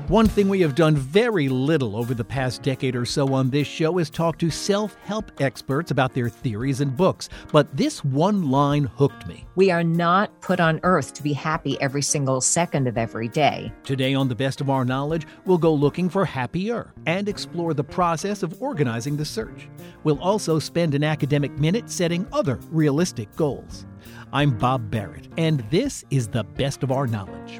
One thing we have done very little over the past decade or so on this show is talk to self-help experts about their theories and books. But this one line hooked me. We are not put on earth to be happy every single second of every day. Today on The Best of Our Knowledge, we'll go looking for happier and explore the process of organizing the search. We'll also spend an academic minute setting other realistic goals. I'm Bob Barrett, and this is The Best of Our Knowledge.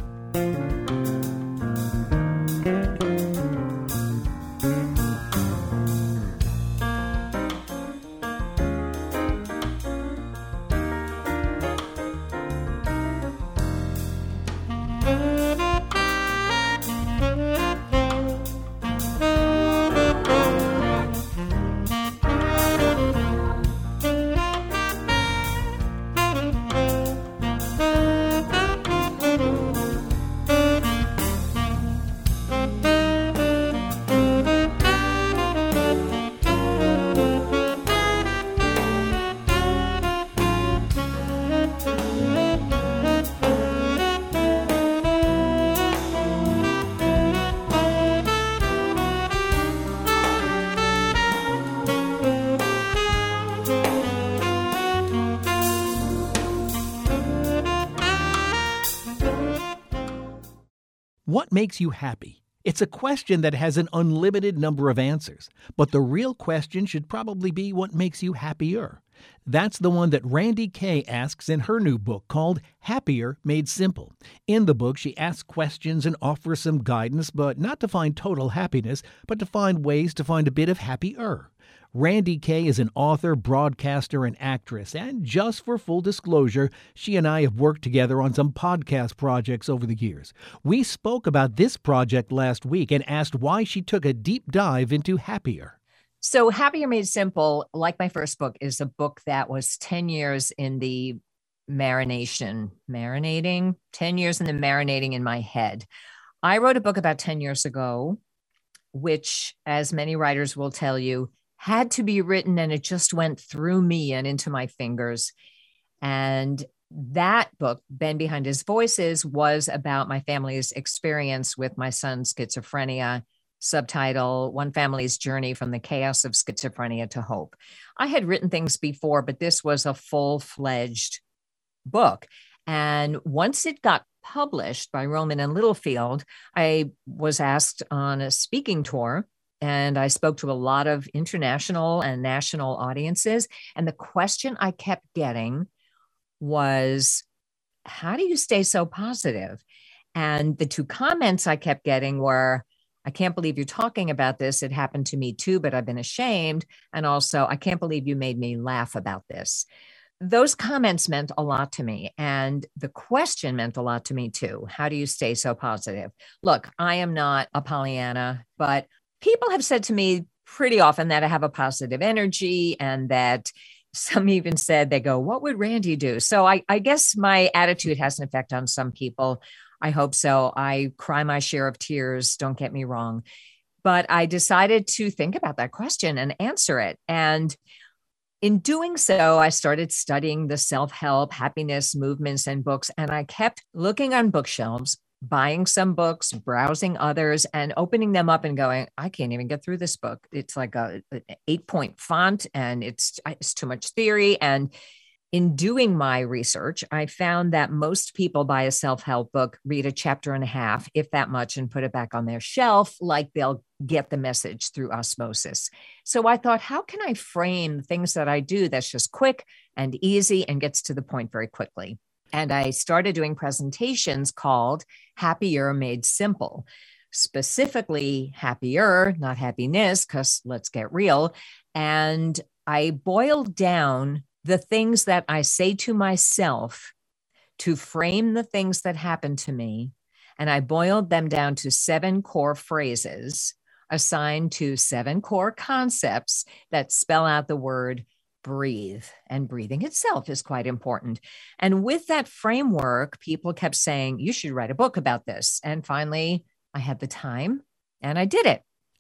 What makes you happy? It's a question that has an unlimited number of answers, but the real question should probably be what makes you happier. That's the one that Randye Kaye asks in her new book called Happier Made Simple. In the book, she asks questions and offers some guidance, but not to find total happiness, but to find ways to find a bit of happier. Randye Kaye is an author, broadcaster, and actress, and just for full disclosure, she and I have worked together on some podcast projects over the years. We spoke about this project last week and asked why she took a deep dive into Happier. So Happier Made Simple, like my first book, is a book that was 10 years in the marinating in my head. I wrote a book about 10 years ago, which, as many writers will tell you, had to be written, and it just went through me and into my fingers. And that book, Ben Behind His Voices, was about my family's experience with my son's schizophrenia. Subtitle, One Family's Journey from the Chaos of Schizophrenia to Hope. I had written things before, but this was a full-fledged book. And once it got published by Rowman and Littlefield, I was asked on a speaking tour, and I spoke to a lot of international and national audiences. And the question I kept getting was, how do you stay so positive? And the two comments I kept getting were, I can't believe you're talking about this. It happened to me too, but I've been ashamed. And also, I can't believe you made me laugh about this. Those comments meant a lot to me. And the question meant a lot to me too. How do you stay so positive? Look, I am not a Pollyanna, but people have said to me pretty often that I have a positive energy, and that some even said, they go, what would Randye do? So I guess my attitude has an effect on some people. I hope so. I cry my share of tears, don't get me wrong. But I decided to think about that question and answer it. And in doing so, I started studying the self-help, happiness movements and books. And I kept looking on bookshelves, buying some books, browsing others, and opening them up and going, I can't even get through this book. It's like an 8-point font, and it's too much theory. And in doing my research, I found that most people buy a self-help book, read a chapter and a half, if that much, and put it back on their shelf, like they'll get the message through osmosis. So I thought, how can I frame things that I do that's just quick and easy and gets to the point very quickly? And I started doing presentations called Happier Made Simple, specifically happier, not happiness, because let's get real. And I boiled down the things that I say to myself to frame the things that happen to me. And I boiled them down to 7 core phrases assigned to 7 core concepts that spell out the word breathe. And breathing itself is quite important. And with that framework, people kept saying, you should write a book about this. And finally, I had the time and I did it.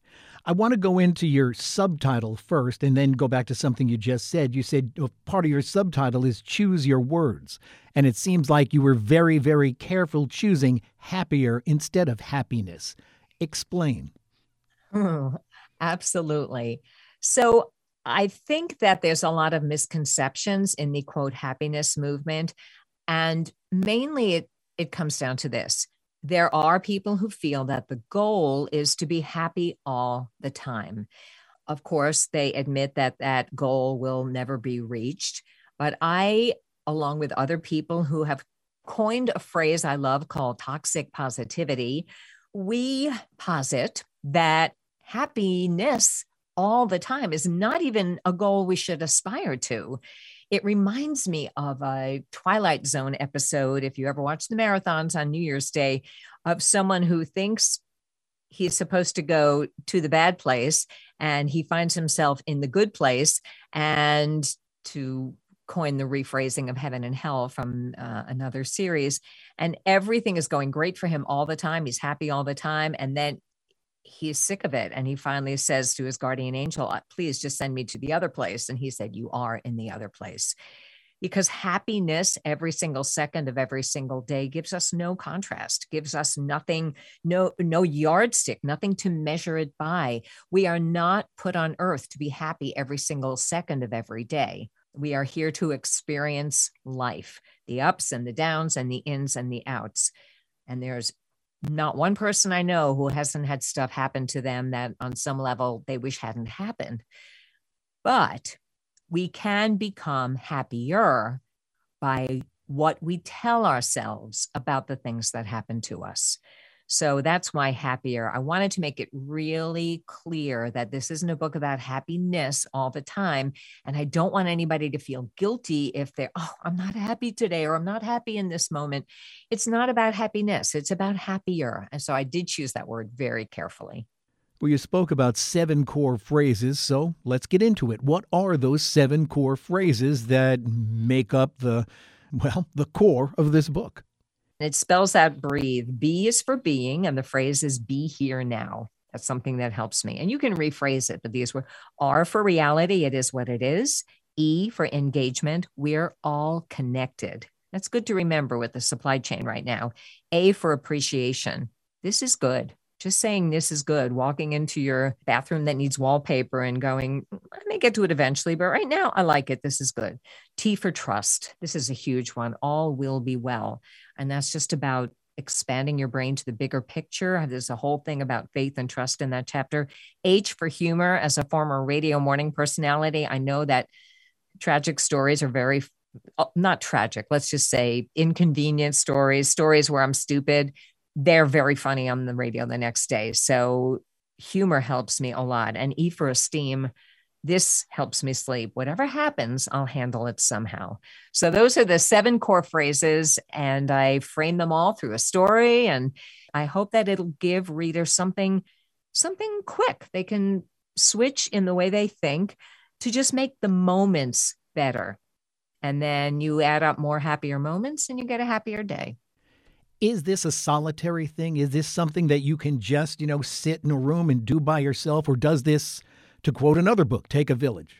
I want to go into your subtitle first and then go back to something you just said. You said part of your subtitle is choose your words. And it seems like you were very, very careful choosing happier instead of happiness. Explain. Absolutely. So I think that there's a lot of misconceptions in the quote happiness movement. And mainly it comes down to this. There are people who feel that the goal is to be happy all the time. Of course, they admit that that goal will never be reached. But I, along with other people who have coined a phrase I love called toxic positivity, we posit that happiness all the time is not even a goal we should aspire to. It reminds me of a Twilight Zone episode, if you ever watch the marathons on New Year's Day, of someone who thinks he's supposed to go to the bad place and he finds himself in the good place. And to coin the rephrasing of heaven and hell from another series, and everything is going great for him all the time. He's happy all the time. And then he's sick of it. And he finally says to his guardian angel, please just send me to the other place. And he said, you are in the other place. Because happiness every single second of every single day gives us no contrast, gives us nothing, no yardstick, nothing to measure it by. We are not put on earth to be happy every single second of every day. We are here to experience life, the ups and the downs and the ins and the outs. And there's not one person I know who hasn't had stuff happen to them that on some level they wish hadn't happened. But we can become happier by what we tell ourselves about the things that happen to us. So that's why happier. I wanted to make it really clear that this isn't a book about happiness all the time. And I don't want anybody to feel guilty if they're, I'm not happy today, or I'm not happy in this moment. It's not about happiness. It's about happier. And so I did choose that word very carefully. Well, you spoke about 7 core phrases, so let's get into it. What are those 7 core phrases that make up the core of this book? It spells out breathe. B is for being, and the phrase is be here now. That's something that helps me. And you can rephrase it, but these were R for reality. It is what it is. E for engagement. We're all connected. That's good to remember with the supply chain right now. A for appreciation. This is good. Just saying this is good, walking into your bathroom that needs wallpaper and going, I may get to it eventually, but right now I like it. This is good. T for trust. This is a huge one. All will be well. And that's just about expanding your brain to the bigger picture. There's a whole thing about faith and trust in that chapter. H for humor. As a former radio morning personality, I know that tragic stories are very, not tragic, let's just say inconvenient stories where I'm stupid. They're very funny on the radio the next day. So humor helps me a lot. And E for esteem. This helps me sleep. Whatever happens, I'll handle it somehow. So those are the 7 core phrases, and I frame them all through a story. And I hope that it'll give readers something quick. They can switch in the way they think to just make the moments better. And then you add up more happier moments and you get a happier day. Is this a solitary thing? Is this something that you can just, sit in a room and do by yourself? Or does this, to quote another book, take a village?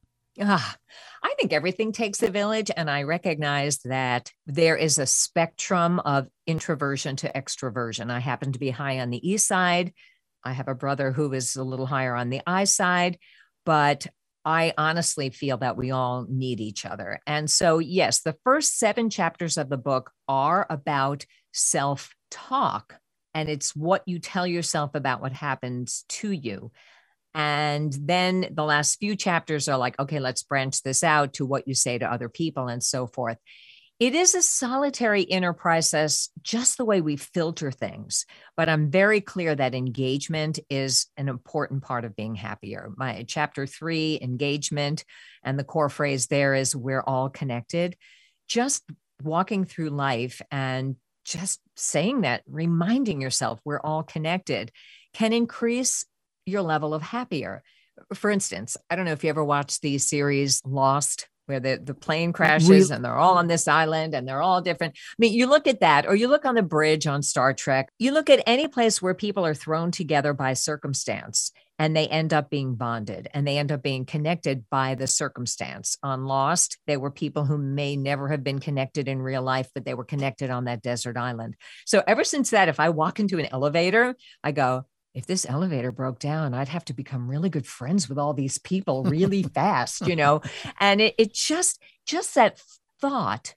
I think everything takes a village. And I recognize that there is a spectrum of introversion to extroversion. I happen to be high on the E side. I have a brother who is a little higher on the I side. But I honestly feel that we all need each other. And so, yes, the first 7 chapters of the book are about self-talk. And it's what you tell yourself about what happens to you. And then the last few chapters are like, okay, let's branch this out to what you say to other people and so forth. It is a solitary inner process, just the way we filter things. But I'm very clear that engagement is an important part of being happier. My chapter 3, engagement, and the core phrase there is we're all connected. Just walking through life and just saying that, reminding yourself we're all connected, can increase your level of happier. For instance, I don't know if you ever watched the series Lost, where the plane crashes and they're all on this island and they're all different. I mean, you look at that, or you look on the bridge on Star Trek, you look at any place where people are thrown together by circumstance. and they end up being bonded and they end up being connected by the circumstance. On Lost, they were people who may never have been connected in real life, but they were connected on that desert island. So ever since that, if I walk into an elevator, I go, if this elevator broke down, I'd have to become really good friends with all these people really fast, and it just that thought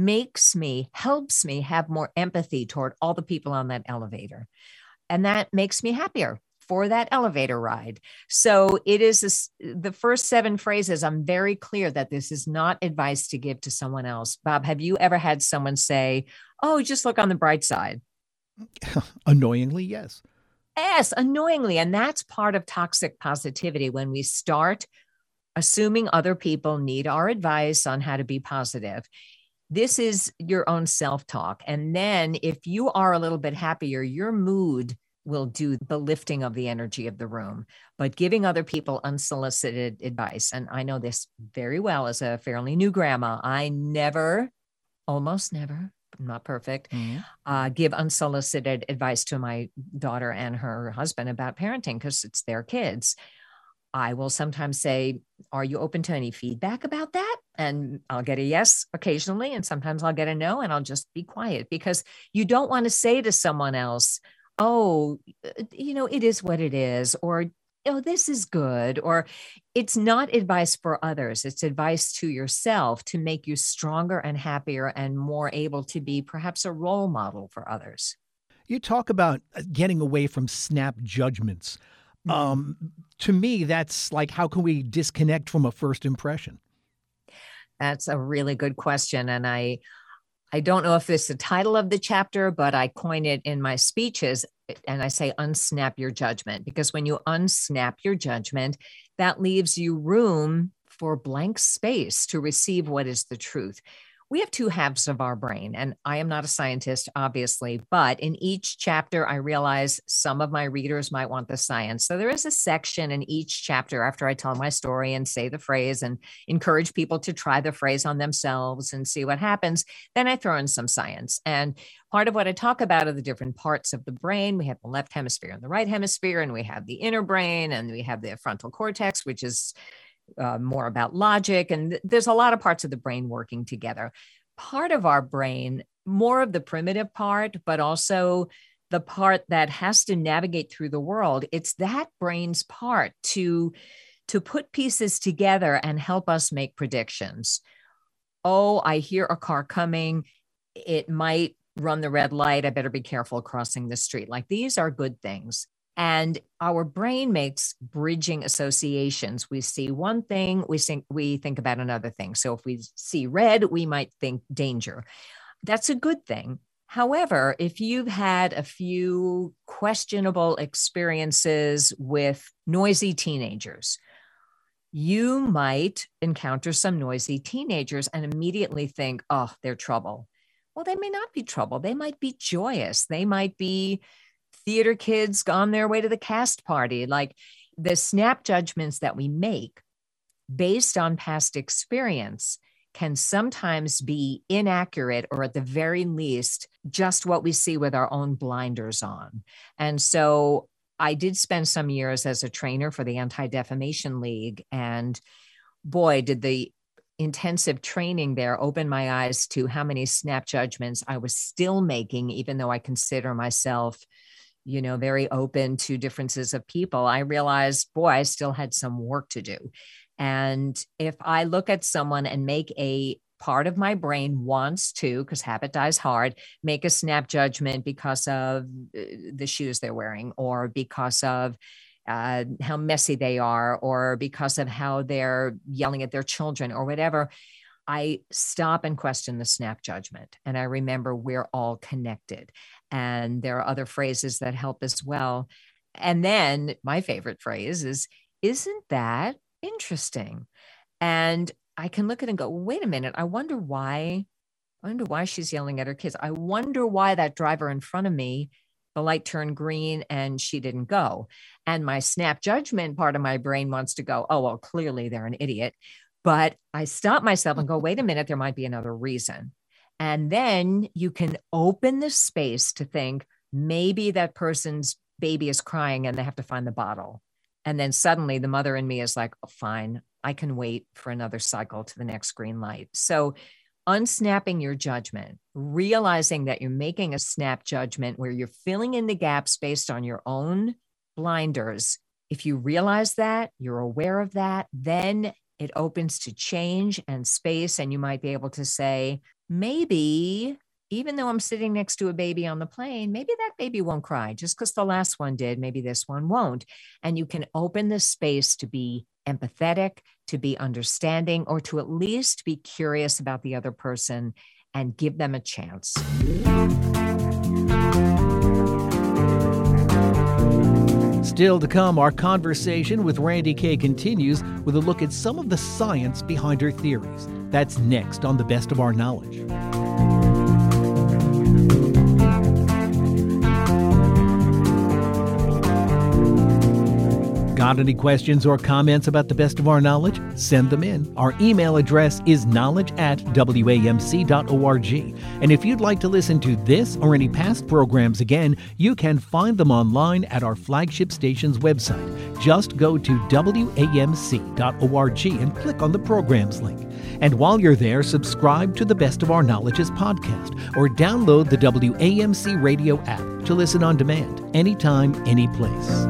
helps me have more empathy toward all the people on that elevator. And that makes me happier for that elevator ride. So it is the first 7 phrases. I'm very clear that this is not advice to give to someone else. Bob, have you ever had someone say, oh, just look on the bright side? Annoyingly, yes. Yes, annoyingly. And that's part of toxic positivity, when we start assuming other people need our advice on how to be positive. This is your own self-talk. And then if you are a little bit happier, your mood will do the lifting of the energy of the room. But giving other people unsolicited advice, and I know this very well as a fairly new grandma, I almost never, I'm not perfect, give unsolicited advice to my daughter and her husband about parenting because it's their kids. I will sometimes say, are you open to any feedback about that? And I'll get a yes occasionally. And sometimes I'll get a no, and I'll just be quiet, because you don't want to say to someone else, oh, it is what it is, or, this is good, or it's not advice for others. It's advice to yourself to make you stronger and happier and more able to be perhaps a role model for others. You talk about getting away from snap judgments. To me, that's like, how can we disconnect from a first impression? That's a really good question. And I don't know if it's the title of the chapter, but I coin it in my speeches, and I say, unsnap your judgment, because when you unsnap your judgment, that leaves you room for blank space to receive what is the truth. We have 2 halves of our brain, and I am not a scientist, obviously, but in each chapter, I realize some of my readers might want the science. So there is a section in each chapter after I tell my story and say the phrase and encourage people to try the phrase on themselves and see what happens. Then I throw in some science. And part of what I talk about are the different parts of the brain. We have the left hemisphere and the right hemisphere, and we have the inner brain, and we have the frontal cortex, which is more about logic. And there's a lot of parts of the brain working together. Part of our brain, more of the primitive part, but also the part that has to navigate through the world. It's that brain's part to put pieces together and help us make predictions. Oh, I hear a car coming. It might run the red light. I better be careful crossing the street. Like, these are good things. And our brain makes bridging associations. We see one thing, we think about another thing. So if we see red, we might think danger. That's a good thing. However, if you've had a few questionable experiences with noisy teenagers, you might encounter some noisy teenagers and immediately think, oh, they're trouble. Well, they may not be trouble. They might be joyous. They might be theater kids on their way to the cast party. Like, the snap judgments that we make based on past experience can sometimes be inaccurate, or at the very least, just what we see with our own blinders on. And so I did spend some years as a trainer for the Anti-Defamation League. And boy, did the intensive training there open my eyes to how many snap judgments I was still making, even though I consider myself very open to differences of people. I realized, boy, I still had some work to do. And if I look at someone and make a part of my brain wants to, because habit dies hard, make a snap judgment because of the shoes they're wearing, or because of how messy they are, or because of how they're yelling at their children or whatever, I stop and question the snap judgment. And I remember we're all connected. And there are other phrases that help as well. And then my favorite phrase is, isn't that interesting? And I can look at it and go, wait a minute, I wonder why she's yelling at her kids. I wonder why that driver in front of me, the light turned green and she didn't go. And my snap judgment part of my brain wants to go, oh, well, clearly they're an idiot. But I stop myself and go, wait a minute, there might be another reason. And then you can open the space to think, maybe that person's baby is crying and they have to find the bottle. And then suddenly the mother in me is like, oh, fine, I can wait for another cycle to the next green light. So unsnapping your judgment, realizing that you're making a snap judgment where you're filling in the gaps based on your own blinders. If you realize that, you're aware of that, then it opens to change and space. And you might be able to say, maybe, even though I'm sitting next to a baby on the plane, maybe that baby won't cry just because the last one did. Maybe this one won't. And you can open the space to be empathetic, to be understanding, or to at least be curious about the other person and give them a chance. Still to come, our conversation with Randi Kay continues with a look at some of the science behind her theories. That's next on The Best of Our Knowledge. Got any questions or comments about The Best of Our Knowledge? Send them in. Our email address is knowledge@wamc.org. And if you'd like to listen to this or any past programs again, you can find them online at our flagship station's website. Just go to wamc.org and click on the programs link. And while you're there, subscribe to the Best of Our Knowledge's podcast or download the WAMC radio app to listen on demand, anytime, any place.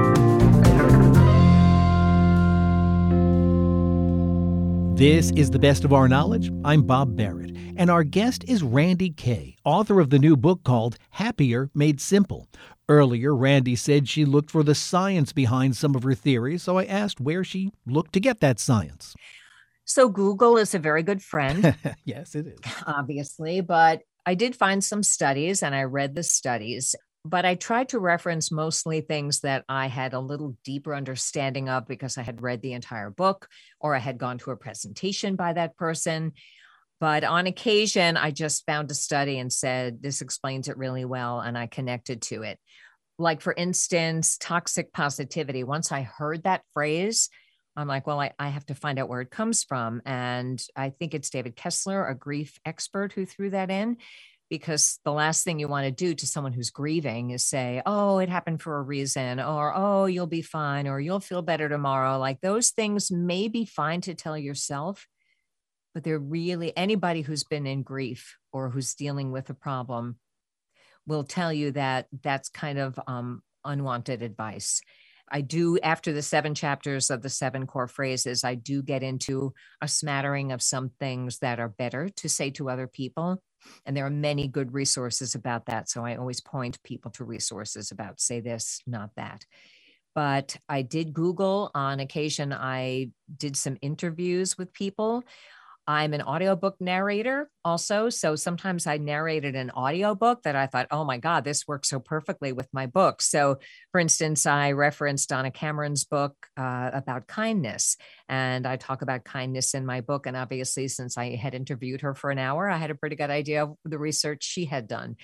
This is The Best of Our Knowledge. I'm Bob Barrett, and our guest is Randi Kay, author of the new book called Happier Made Simple. Earlier, Randi said she looked for the science behind some of her theories, so I asked where she looked to get that science. So Google is a very good friend. Yes, it is. Obviously, but I did find some studies and I read the studies. But I tried to reference mostly things that I had a little deeper understanding of because I had read the entire book or I had gone to a presentation by that person. But on occasion, I just found a study and said, this explains it really well, and I connected to it. Like, for instance, toxic positivity. Once I heard that phrase, I'm like, well, I have to find out where it comes from. And I think it's David Kessler, a grief expert, who threw that in. Because the last thing you want to do to someone who's grieving is say, oh, it happened for a reason, or, oh, you'll be fine, or you'll feel better tomorrow. Like, those things may be fine to tell yourself, but they're really, anybody who's been in grief or who's dealing with a problem will tell you that that's kind of unwanted advice. I do, after the 7 chapters of the 7 core phrases, I do get into a smattering of some things that are better to say to other people. And there are many good resources about that. So I always point people to resources about say this, not that. But I did Google on occasion. I did some interviews with people. I'm an audiobook narrator also. So sometimes I narrated an audiobook that I thought, oh my God, this works so perfectly with my book. So for instance, I referenced Donna Cameron's book about kindness. And I talk about kindness in my book. And obviously, since I had interviewed her for an hour, I had a pretty good idea of the research she had done.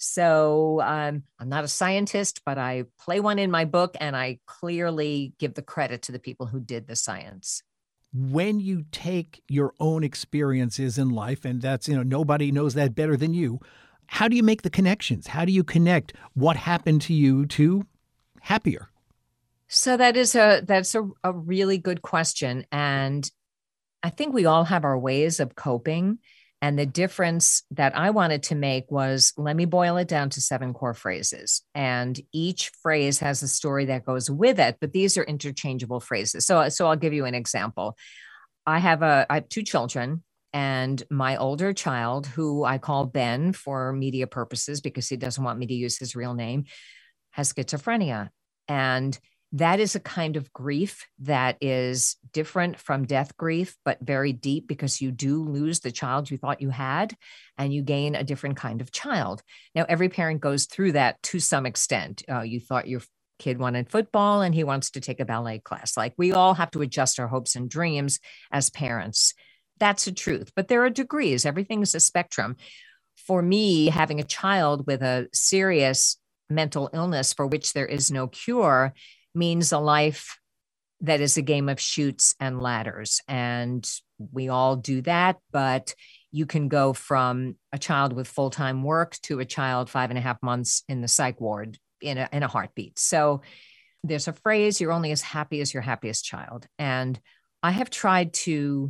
So I'm not a scientist, but I play one in my book. And I clearly give the credit to the people who did the science. When you take your own experiences in life, and that's, nobody knows that better than you, how do you make the connections? How do you connect what happened to you to happier? So that's a really good question. And I think we all have our ways of coping. And the difference that I wanted to make was, let me boil it down to 7 core phrases. And each phrase has a story that goes with it, but these are interchangeable phrases. So I'll give you an example. I have 2 children, and my older child, who I call Ben for media purposes because he doesn't want me to use his real name, has schizophrenia. And that is a kind of grief that is different from death grief, but very deep, because you do lose the child you thought you had and you gain a different kind of child. Now, every parent goes through that to some extent. You thought your kid wanted football and he wants to take a ballet class. Like, we all have to adjust our hopes and dreams as parents. That's the truth. But there are degrees. Everything is a spectrum. For me, having a child with a serious mental illness for which there is no cure means a life that is a game of chutes and ladders. And we all do that, but you can go from a child with full-time work to a child 5.5 months in the psych ward in a heartbeat. So there's a phrase, you're only as happy as your happiest child. And I have tried to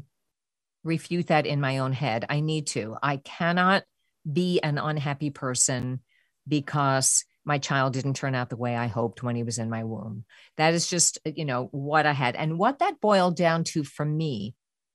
refute that in my own head. I need to. I cannot be an unhappy person because my child didn't turn out the way I hoped when he was in my womb. That is just, what I had. And what that boiled down to for me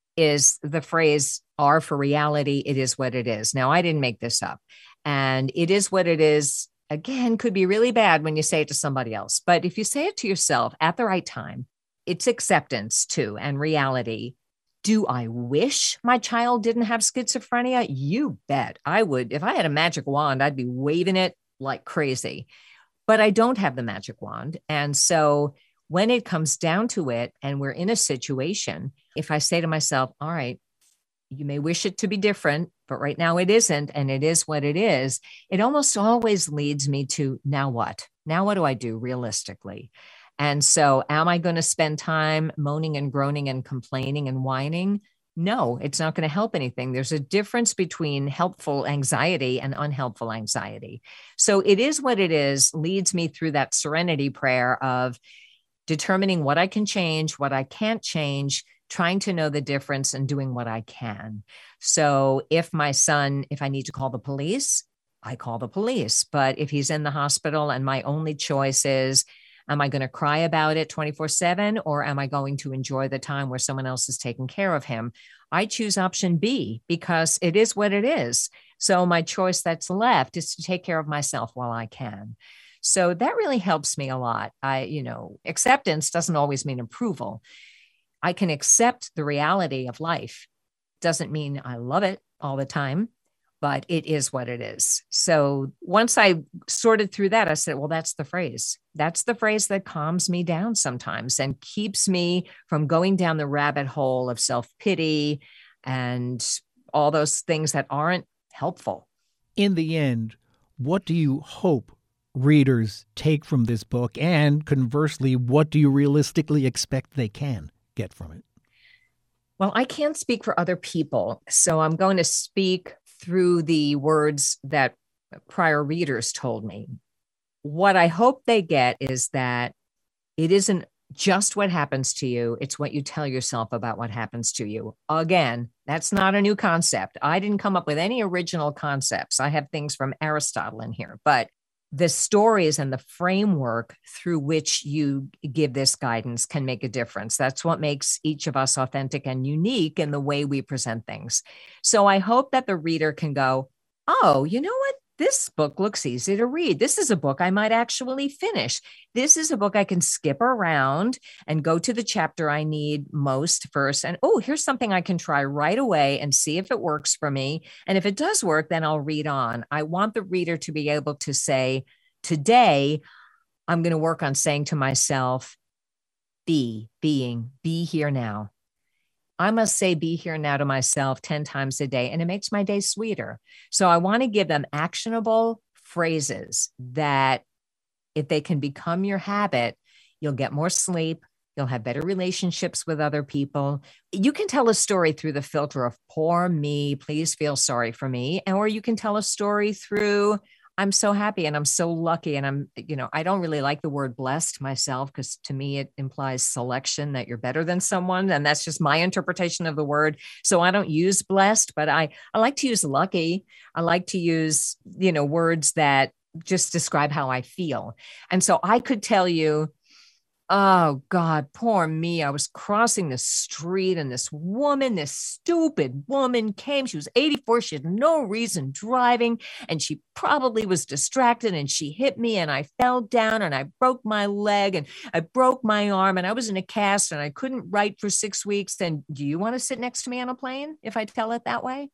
is the phrase R for reality. It is what it is. Now, I didn't make this up. And it is what it is, again, could be really bad when you say it to somebody else. But if you say it to yourself at the right time, it's acceptance too, and reality. Do I wish my child didn't have schizophrenia? You bet I would. If I had a magic wand, I'd be waving it like crazy. But I don't have the magic wand. And so when it comes down to it, and we're in a situation, if I say to myself, all right, you may wish it to be different, but right now it isn't, and it is what it is, it almost always leads me to, now what? Now what do I do realistically? And so am I going to spend time moaning and groaning and complaining and whining? No, it's not going to help anything. There's a difference between helpful anxiety and unhelpful anxiety. So it is what it is, leads me through that serenity prayer of determining what I can change, what I can't change, trying to know the difference and doing what I can. So if I need to call the police, I call the police. But if he's in the hospital and my only choice is, am I going to cry about it 24/7, or am I going to enjoy the time where someone else is taking care of him? I choose option B because it is what it is. So my choice that's left is to take care of myself while I can. So that really helps me a lot. Acceptance doesn't always mean approval. I can accept the reality of life. Doesn't mean I love it all the time, but it is what it is. So once I sorted through that, I said, well, that's the phrase. That's the phrase that calms me down sometimes and keeps me from going down the rabbit hole of self-pity and all those things that aren't helpful. In the end, what do you hope readers take from this book? And conversely, what do you realistically expect they can get from it? Well, I can't speak for other people, so I'm going to speak through the words that prior readers told me. What I hope they get is that it isn't just what happens to you, it's what you tell yourself about what happens to you. Again, that's not a new concept. I didn't come up with any original concepts. I have things from Aristotle in here, but the stories and the framework through which you give this guidance can make a difference. That's what makes each of us authentic and unique in the way we present things. So I hope that the reader can go, oh, you know what? This book looks easy to read. This is a book I might actually finish. This is a book I can skip around and go to the chapter I need most first. And, oh, here's something I can try right away and see if it works for me. And if it does work, then I'll read on. I want the reader to be able to say, today, I'm going to work on saying to myself, be here now. I must say be here now to myself 10 times a day, and it makes my day sweeter. So I want to give them actionable phrases that if they can become your habit, you'll get more sleep, you'll have better relationships with other people. You can tell a story through the filter of poor me, please feel sorry for me. Or you can tell a story through, I'm so happy and I'm so lucky. And I don't really like the word blessed myself because to me, it implies selection, that you're better than someone. And that's just my interpretation of the word. So I don't use blessed, but I like to use lucky. I like to use, words that just describe how I feel. And so I could tell you, oh God, poor me. I was crossing the street and this stupid woman came. She was 84. She had no reason driving and she probably was distracted and she hit me and I fell down and I broke my leg and I broke my arm and I was in a cast and I couldn't write for 6 weeks. And do you want to sit next to me on a plane if I tell it that way?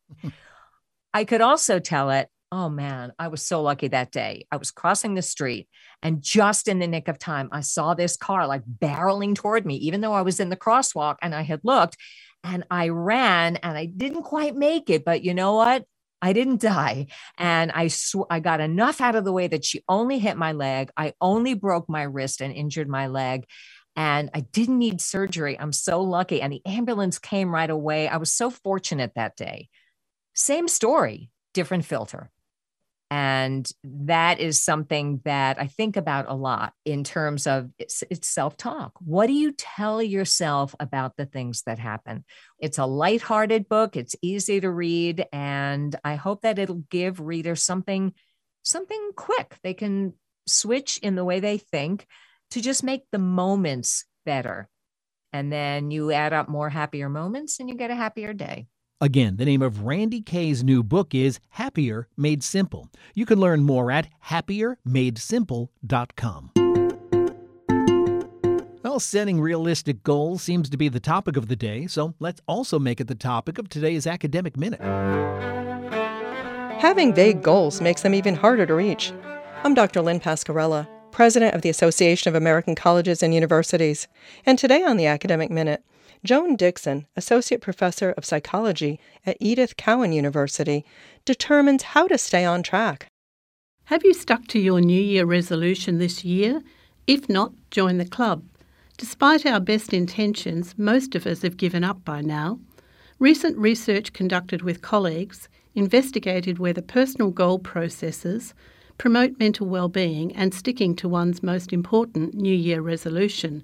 I could also tell it, oh man, I was so lucky that day. I was crossing the street and just in the nick of time, I saw this car like barreling toward me, even though I was in the crosswalk and I had looked and I ran and I didn't quite make it. But you know what? I didn't die. And I got enough out of the way that she only hit my leg. I only broke my wrist and injured my leg. And I didn't need surgery. I'm so lucky. And the ambulance came right away. I was so fortunate that day. Same story, different filter. And that is something that I think about a lot in terms of it's self-talk. What do you tell yourself about the things that happen? It's a lighthearted book. It's easy to read. And I hope that it'll give readers something quick. They can switch in the way they think to just make the moments better. And then you add up more happier moments and you get a happier day. Again, the name of Randi Kaye's new book is Happier Made Simple. You can learn more at happiermadesimple.com. Well, setting realistic goals seems to be the topic of the day, so let's also make it the topic of today's Academic Minute. Having vague goals makes them even harder to reach. I'm Dr. Lynn Pasquarella, President of the Association of American Colleges and Universities, and today on the Academic Minute, Joan Dickson, Associate Professor of Psychology at Edith Cowan University, determines how to stay on track. Have you stuck to your New Year resolution this year? If not, join the club. Despite our best intentions, most of us have given up by now. Recent research conducted with colleagues investigated whether personal goal processes promote mental well-being and sticking to one's most important New Year resolution.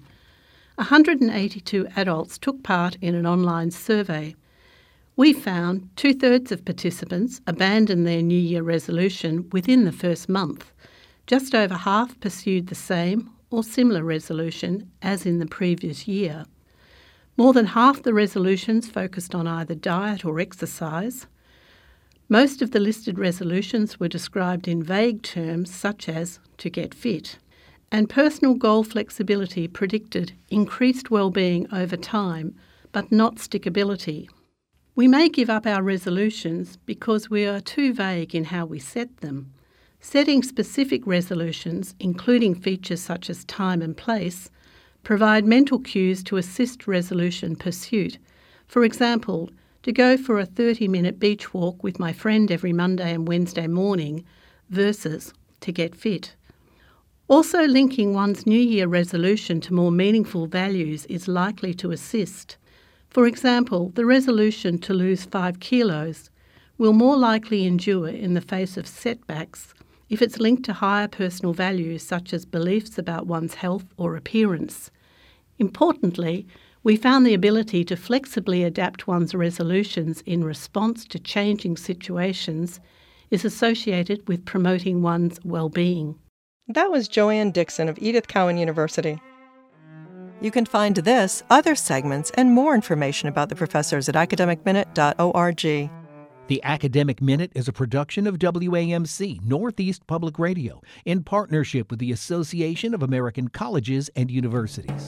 182 adults took part in an online survey. We found 2/3 of participants abandoned their New Year resolution within the first month. Just over half pursued the same or similar resolution as in the previous year. More than half the resolutions focused on either diet or exercise. Most of the listed resolutions were described in vague terms such as to get fit. And personal goal flexibility predicted increased well-being over time, but not stickability. We may give up our resolutions because we are too vague in how we set them. Setting specific resolutions, including features such as time and place, provide mental cues to assist resolution pursuit. For example, to go for a 30-minute beach walk with my friend every Monday and Wednesday morning versus to get fit. Also, linking one's New Year resolution to more meaningful values is likely to assist. For example, the resolution to lose 5 kilos will more likely endure in the face of setbacks if it's linked to higher personal values such as beliefs about one's health or appearance. Importantly, we found the ability to flexibly adapt one's resolutions in response to changing situations is associated with promoting one's well-being. That was Joanne Dickson of Edith Cowan University. You can find this, other segments, and more information about the professors at academicminute.org. The Academic Minute is a production of WAMC, Northeast Public Radio, in partnership with the Association of American Colleges and Universities.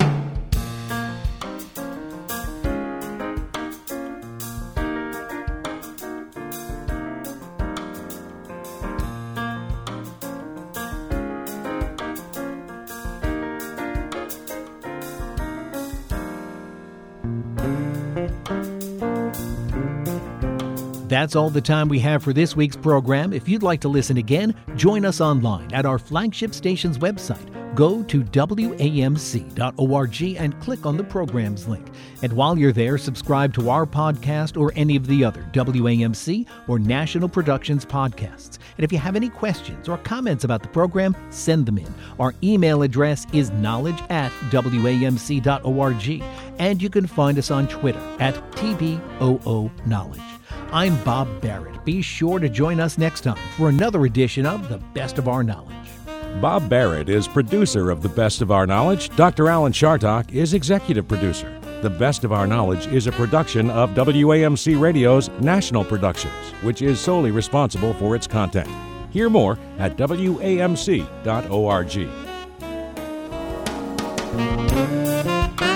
That's all the time we have for this week's program. If you'd like to listen again, join us online at our flagship station's website. Go to WAMC.org and click on the programs link. And while you're there, subscribe to our podcast or any of the other WAMC or National Productions podcasts. And if you have any questions or comments about the program, send them in. Our email address is knowledge@WAMC.org. And you can find us on Twitter at TBOOKnowledge. I'm Bob Barrett. Be sure to join us next time for another edition of The Best of Our Knowledge. Bob Barrett is producer of The Best of Our Knowledge. Dr. Alan Chartock is executive producer. The Best of Our Knowledge is a production of WAMC Radio's National Productions, which is solely responsible for its content. Hear more at WAMC.org.